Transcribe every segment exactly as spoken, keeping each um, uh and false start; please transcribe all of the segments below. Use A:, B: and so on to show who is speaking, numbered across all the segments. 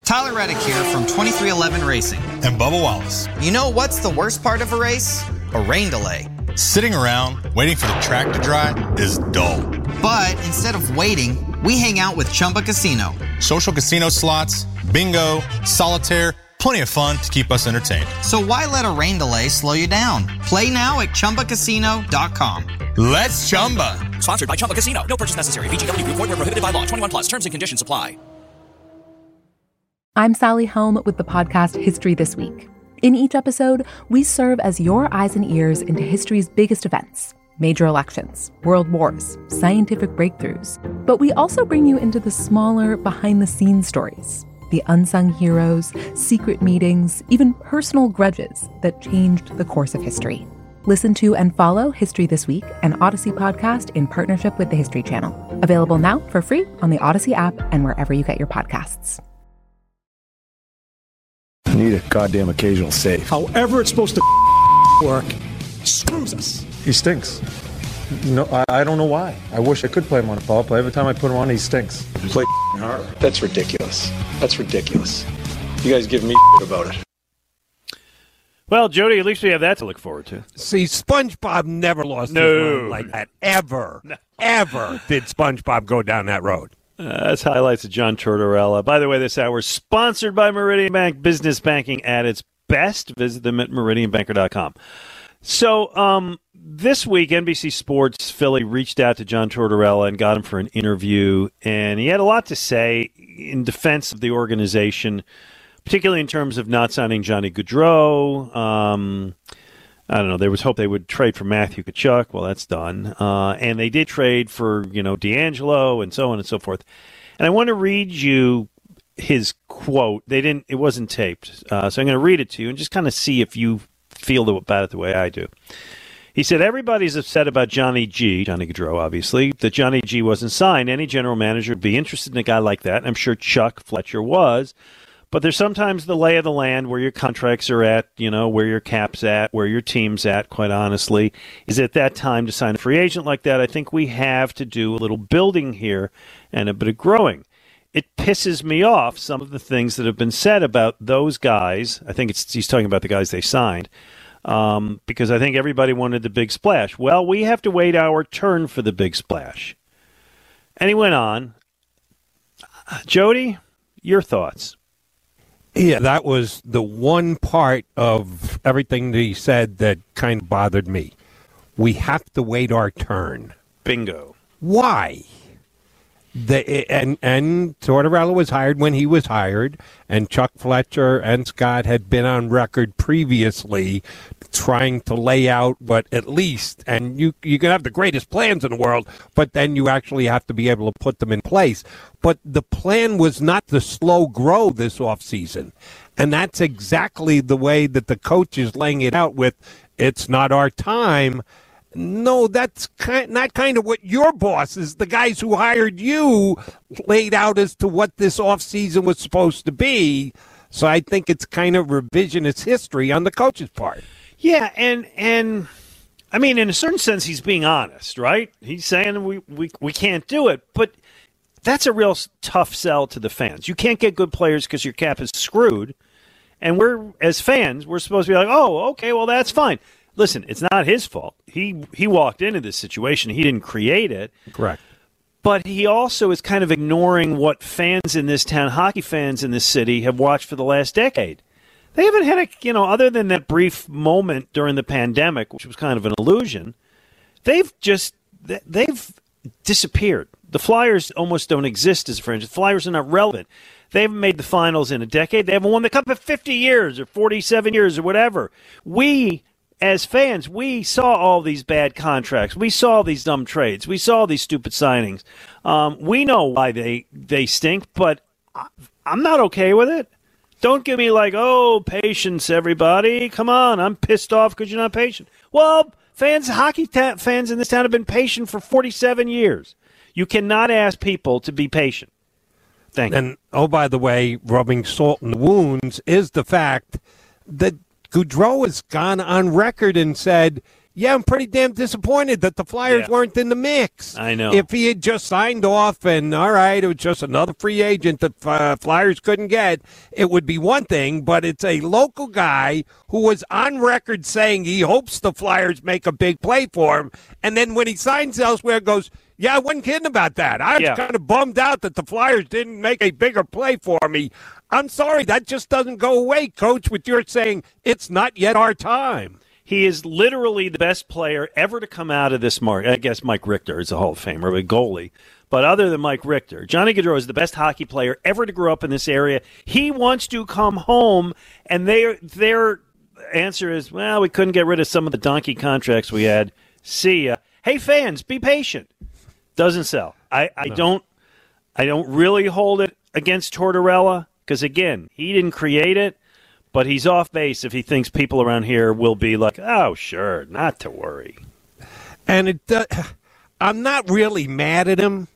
A: Tyler Reddick here from twenty-three eleven Racing.
B: And Bubba Wallace.
A: You know what's the worst part of a race? A rain delay.
B: Sitting around waiting for the track to dry is dull.
A: But instead of waiting, we hang out with Chumba Casino.
B: Social casino slots, bingo, solitaire, plenty of fun to keep us entertained.
A: So why let a rain delay slow you down? Play now at Chumba Casino dot com.
B: Let's Chumba.
C: Sponsored by Chumba Casino. No purchase necessary. V G W Group. Void where prohibited by law. twenty-one plus. Terms and conditions apply.
D: I'm Sally Helm with the podcast History This Week. In each episode, we serve as your eyes and ears into history's biggest events, major elections, world wars, scientific breakthroughs. But we also bring you into the smaller, behind-the-scenes stories, the unsung heroes, secret meetings, even personal grudges that changed the course of history. Listen to and follow History This Week, an Odyssey podcast in partnership with the History Channel. Available now for free on the Odyssey app and wherever you get your podcasts.
E: Need a goddamn occasional save.
F: However it's supposed to work, screws us.
E: He stinks. No, I, I don't know why. I wish I could play him on a power play. Every time I put him on, he stinks. Play hard. That's ridiculous. That's ridiculous. You guys give me about it.
G: Well, Jody, at least we have that to look forward to.
H: See, SpongeBob never lost
G: no.
H: his mind like that. Ever, no. ever did SpongeBob go down that road.
G: Uh, that's highlights of John Tortorella. By the way, this hour is sponsored by Meridian Bank. Business banking at its best. Visit them at meridian banker dot com. So um, this week, N B C Sports Philly reached out to John Tortorella and got him for an interview. And he had a lot to say in defense of the organization, particularly in terms of not signing Johnny Gaudreau. Um, I don't know. There was hope they would trade for Matthew Tkachuk. Well, that's done. Uh, and they did trade for, you know, D'Angelo and so on and so forth. And I want to read you his quote. They didn't. It wasn't taped. Uh, so I'm going to read it to you and just kind of see if you feel about it the way I do. He said, everybody's upset about Johnny G, Johnny Gaudreau, obviously, that Johnny G wasn't signed. Any general manager would be interested in a guy like that. And I'm sure Chuck Fletcher was. But there's sometimes the lay of the land where your contracts are at, you know, where your cap's at, where your team's at, quite honestly. Is it that time to sign a free agent like that? I think we have to do a little building here and a bit of growing. It pisses me off, some of the things that have been said about those guys. I think it's, he's talking about the guys they signed, um, because I think everybody wanted the big splash. Well, we have to wait our turn for the big splash. And he went on. Jody, your thoughts?
H: Yeah, that was the one part of everything that he said that kind of bothered me. We have to wait our turn.
G: Bingo.
H: Why? The, and, and Tortorella was hired when he was hired, and Chuck Fletcher and Scott had been on record previously trying to lay out what at least, and you, you can have the greatest plans in the world, but then you actually have to be able to put them in place. But the plan was not to slow grow this offseason, and that's exactly the way that the coach is laying it out with, it's not our time. No, that's kind, not kind of what your bosses, the guys who hired you, laid out as to what this offseason was supposed to be. So I think it's kind of revisionist history on the coach's part.
G: Yeah, and and I mean, in a certain sense, he's being honest, right? He's saying we, we, we can't do it, but that's a real tough sell to the fans. You can't get good players because your cap is screwed, and we're, as fans, we're supposed to be like, oh, okay, well, that's fine. Listen, it's not his fault. He he walked into this situation. He didn't create it.
H: Correct.
G: But he also is kind of ignoring what fans in this town, hockey fans in this city, have watched for the last decade. They haven't had a, you know, other than that brief moment during the pandemic, which was kind of an illusion, they've just, they've disappeared. The Flyers almost don't exist as a franchise. The Flyers are not relevant. They haven't made the finals in a decade. They haven't won the Cup in fifty years or forty-seven years or whatever. We... As fans, we saw all these bad contracts. We saw these dumb trades. We saw these stupid signings. Um, we know why they, they stink, but I'm not okay with it. Don't give me like, oh, patience, everybody. Come on, I'm pissed off because you're not patient. Well, fans, hockey ta- fans in this town have been patient for forty-seven years. You cannot ask people to be patient. Thank you.
H: And, oh, by the way, rubbing salt in the wounds is the fact that Gaudreau has gone on record and said, yeah, I'm pretty damn disappointed that the Flyers
G: Yeah.
H: weren't in the mix.
G: I know.
H: If he had just signed off and, all right, it was just another free agent that uh, Flyers couldn't get, it would be one thing, but it's a local guy who was on record saying he hopes the Flyers make a big play for him, and then when he signs elsewhere goes, yeah, I wasn't kidding about that. I was
G: Yeah.
H: kind of bummed out that the Flyers didn't make a bigger play for me. I'm sorry, that just doesn't go away, Coach, with your saying it's not yet our time.
G: He is literally the best player ever to come out of this market. I guess Mike Richter is a Hall of Famer, a goalie. But other than Mike Richter, Johnny Gaudreau is the best hockey player ever to grow up in this area. He wants to come home, and their their answer is, well, we couldn't get rid of some of the donkey contracts we had. See ya. Hey, fans, be patient. Doesn't sell. I, I no. don't I don't really hold it against Tortorella because, again, he didn't create it. But he's off base if he thinks people around here will be like, oh, sure, not to worry.
H: And it, uh, I'm not really mad at him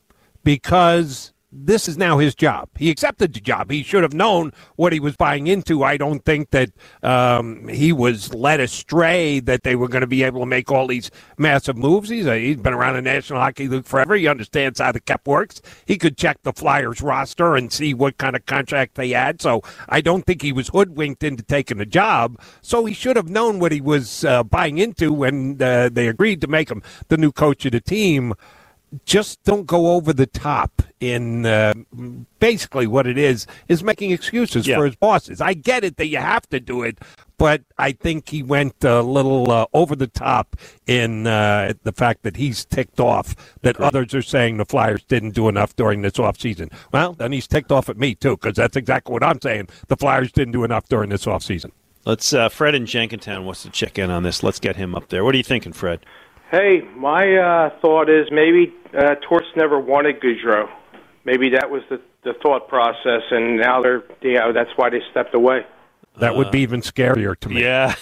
H: because this is now his job. He accepted the job. He should have known what he was buying into. I don't think that um, he was led astray that they were going to be able to make all these massive moves. He's, a, he's been around the National Hockey League forever. He understands how the cap works. He could check the Flyers roster and see what kind of contract they had. So I don't think he was hoodwinked into taking the job. So he should have known what he was uh, buying into when uh, they agreed to make him the new coach of the team. Just don't go over the top in uh, basically what it is, is making excuses
G: yeah.
H: for his bosses. I get it that you have to do it, but I think he went a little uh, over the top in uh, the fact that he's ticked off that right. others are saying the Flyers didn't do enough during this offseason. Well, then he's ticked off at me, too, because that's exactly what I'm saying. The Flyers didn't do enough during this offseason.
G: Let's, uh, Fred in Jenkintown wants to check in on this. Let's get him up there. What are you thinking, Fred?
I: Hey, my uh, thought is maybe uh, Torts never wanted Gaudreau. Maybe that was the, the thought process, and now they're, you know, that's why they stepped away.
H: That would be even scarier to me.
G: Yeah.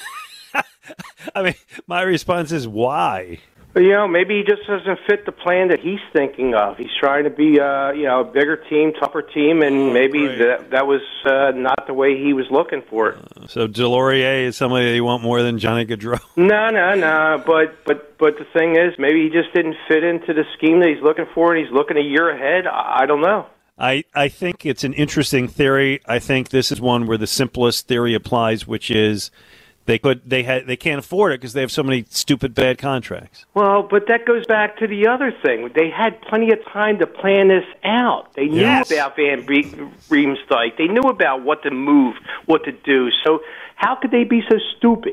G: I mean, my response is why?
I: But, you know, maybe he just doesn't fit the plan that he's thinking of. He's trying to be, uh, you know, a bigger team, tougher team, and maybe
G: right.
I: that that was uh, not the way he was looking for it.
G: Uh, so Delorier is somebody that you want more than Johnny Gaudreau?
I: No, no, no. But but but the thing is, maybe he just didn't fit into the scheme that he's looking for, and he's looking a year ahead. I, I don't know.
G: I, I think it's an interesting theory. I think this is one where the simplest theory applies, which is They could. They had. They can't afford it because they have so many stupid bad contracts.
I: Well, but that goes back to the other thing. They had plenty of time to plan this out. They knew
G: yes.
I: about Van Riemsdyk. They knew about what to move, what to do. So how could they be so stupid?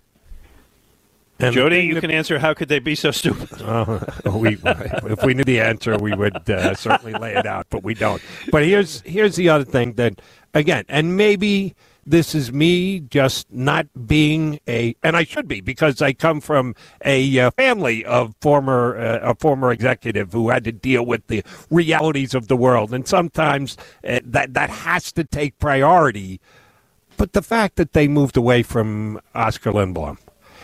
G: And Jody, you that, can answer. How could they be so stupid?
H: Uh, we, if we knew the answer, we would uh, certainly lay it out, but we don't. But here's here's the other thing that, again, and maybe. This is me just not being a, and I should be because I come from a uh, family of former, uh, a former executive who had to deal with the realities of the world, and sometimes uh, that that has to take priority. But the fact that they moved away from Oscar Lindblom,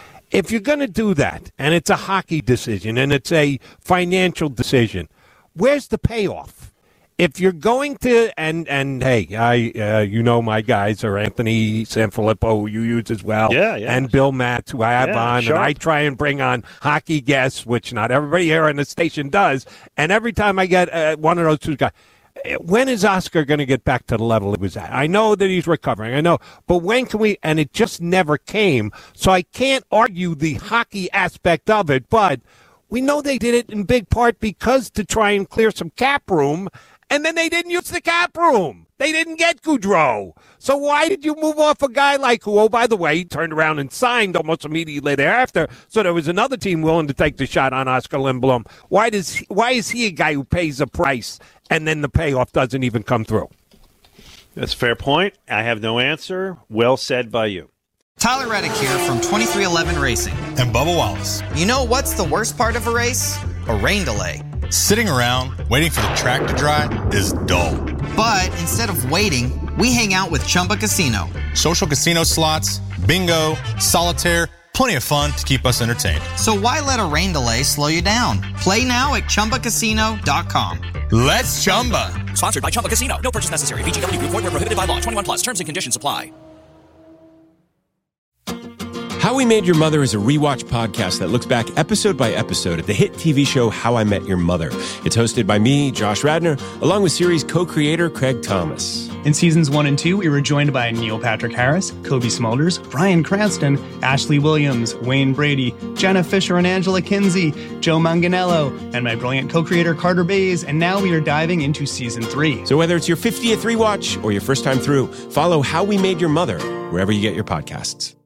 H: if you're going to do that, and it's a hockey decision and it's a financial decision, where's the payoff? If you're going to, and, and hey, I uh, you know my guys are Anthony Sanfilippo, who you use as well,
G: yeah, yeah.
H: and Bill Matz, who I have
G: yeah,
H: on,
G: sure.
H: and I try and bring on hockey guests, which not everybody here on the station does, and every time I get uh, one of those two guys, when is Oscar going to get back to the level he was at? I know that he's recovering, I know, but when can we, and it just never came, so I can't argue the hockey aspect of it, but we know they did it in big part because to try and clear some cap room. And then they didn't use the cap room. They didn't get Gaudreau. So why did you move off a guy like who, oh, by the way, he turned around and signed almost immediately thereafter, so there was another team willing to take the shot on Oscar Lindblom. Why does he, why is he a guy who pays a price and then the payoff doesn't even come through?
G: That's a fair point. I have no answer. Well said by you.
A: Tyler Reddick here from twenty-three eleven Racing.
B: And Bubba Wallace.
A: You know what's the worst part of a race? A rain delay.
B: Sitting around waiting for the track to dry is dull.
A: But instead of waiting, we hang out with Chumba Casino.
B: Social casino slots, bingo, solitaire, plenty of fun to keep us entertained.
A: So why let a rain delay slow you down? Play now at Chumba Casino dot com.
B: Let's Chumba.
C: Sponsored by Chumba Casino. No purchase necessary. V G W Group. Void where prohibited by law. twenty-one plus. Terms and conditions apply.
J: How We Made Your Mother is a rewatch podcast that looks back episode by episode at the hit T V show How I Met Your Mother. It's hosted by me, Josh Radnor, along with series co-creator Craig Thomas.
K: In seasons one and two, we were joined by Neil Patrick Harris, Kobe Smulders, Bryan Cranston, Ashley Williams, Wayne Brady, Jenna Fisher and Angela Kinsey, Joe Manganiello, and my brilliant co-creator Carter Bays, and now we are diving into season three.
J: So whether it's your fiftieth rewatch or your first time through, follow How We Made Your Mother wherever you get your podcasts.